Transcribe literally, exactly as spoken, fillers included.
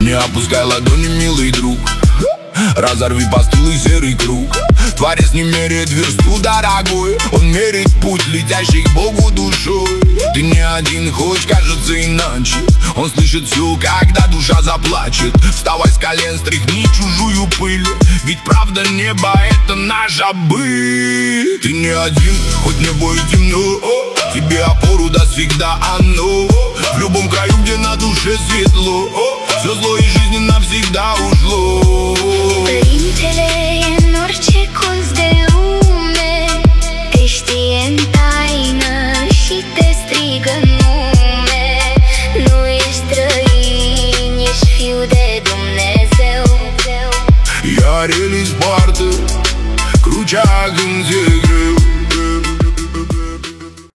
Не опускай ладони, милый друг, разорви постылый серый круг. Творец не меряет версту, дорогой, он меряет путь, летящий к Богу душой. Ты не один, хочешь, кажется, иначе. Он слышит все, когда душа заплачет. Вставай с колен, стряхни чужую пыль, ведь правда неба — это наша быль. Ты не один, хоть небо и темно, тебе опору даст всегда оно. В любом краю, где на душе светло, все зло из жизни навсегда ușlo. Părintele e în orice colț de lume, te știe în taină și te strigă nume. Nu ești străin, ești fiu de Dumnezeu. Iar El îi spartă crucea când se